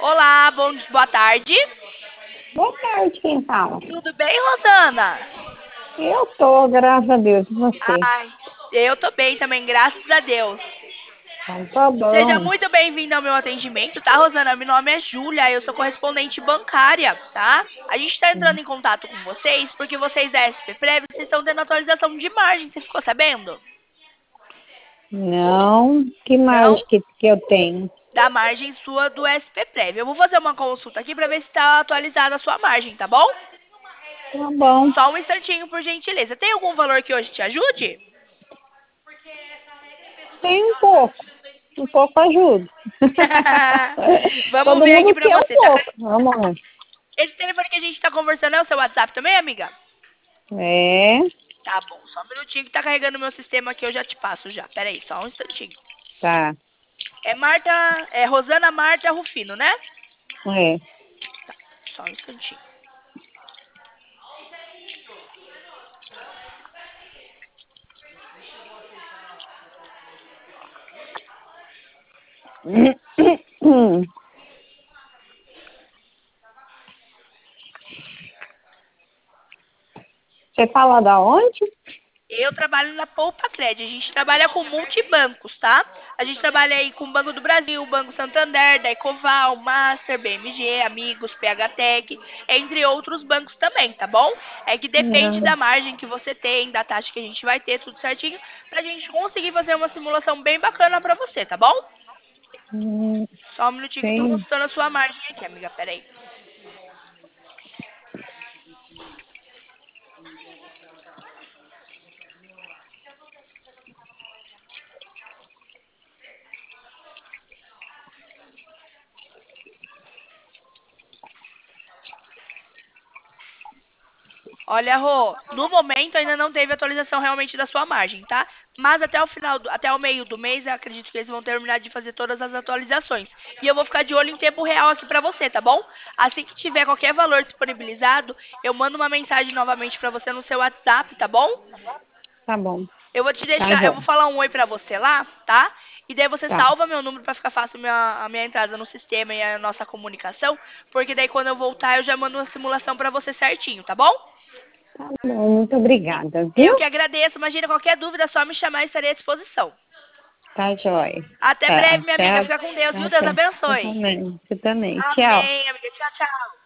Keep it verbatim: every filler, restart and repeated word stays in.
Olá, bom, boa tarde. Boa tarde, quem fala? Tudo bem, Rosana? Eu tô, graças a Deus, e você? Ai, eu tô bem também, graças a Deus. Então tá Seja bom. muito bem-vinda ao meu atendimento, tá, Rosana? Meu nome é Júlia, eu sou correspondente bancária, tá? A gente tá entrando em contato com vocês porque vocês da S P Prev, vocês estão tendo atualização de margem, você ficou sabendo? Não, que Não? margem que, que eu tenho? Da margem sua do S P Prev. Eu vou fazer uma consulta aqui pra ver se tá atualizada a sua margem, tá bom? Tá bom. Só um instantinho, por gentileza. Tem algum valor que hoje te ajude? Tem um pouco, um pouco ajuda. Vamos Todo ver aqui mundo pra quer um você, tá? pouco. Vamos lá. Esse telefone que a gente tá conversando é o seu WhatsApp também, amiga? É, Tá bom, só um minutinho que tá carregando meu sistema aqui, eu já te passo já. Pera aí, só um instantinho. tá. É Marta, é Rosana Marta Rufino, né? É. Só um instantinho. Você fala da onde? Eu trabalho na Poupa Cred. A gente trabalha com multibancos, tá? A gente trabalha aí com o Banco do Brasil, Banco Santander, da Ecoval, Master, B M G, Amigos, P H Tech, entre outros bancos também, tá bom? É que depende Não. da margem que você tem, da taxa que a gente vai ter, tudo certinho, pra gente conseguir fazer uma simulação bem bacana pra você, tá bom? Hum, Só um minutinho que eu tô Tem. consultando a sua margem aqui, amiga. Pera aí. Olha, Rô, no momento ainda não teve atualização realmente da sua margem, tá? Mas até o final, do, até o meio do mês, eu acredito que eles vão terminar de fazer todas as atualizações. E eu vou ficar de olho em tempo real aqui pra você, tá bom? Assim que tiver qualquer valor disponibilizado, eu mando uma mensagem novamente pra você no seu WhatsApp, tá bom? Tá bom. Eu vou te Tá deixar, eu vou bom. falar um oi pra você lá, tá? E daí você Tá. salva meu número pra ficar fácil a minha, a minha entrada no sistema e a nossa comunicação, porque daí quando eu voltar eu já mando uma simulação pra você certinho, tá bom? Tá bom. Muito obrigada, Eu que viu? agradeço. Imagina, qualquer dúvida, é só me chamar e estarei à disposição. Tá joia. Até Tá. breve, minha amiga. Tchau. Fica com Deus, viu? Deus Até. Você abençoe. também. Você também. Tchau. Amém, amiga. Tchau, tchau.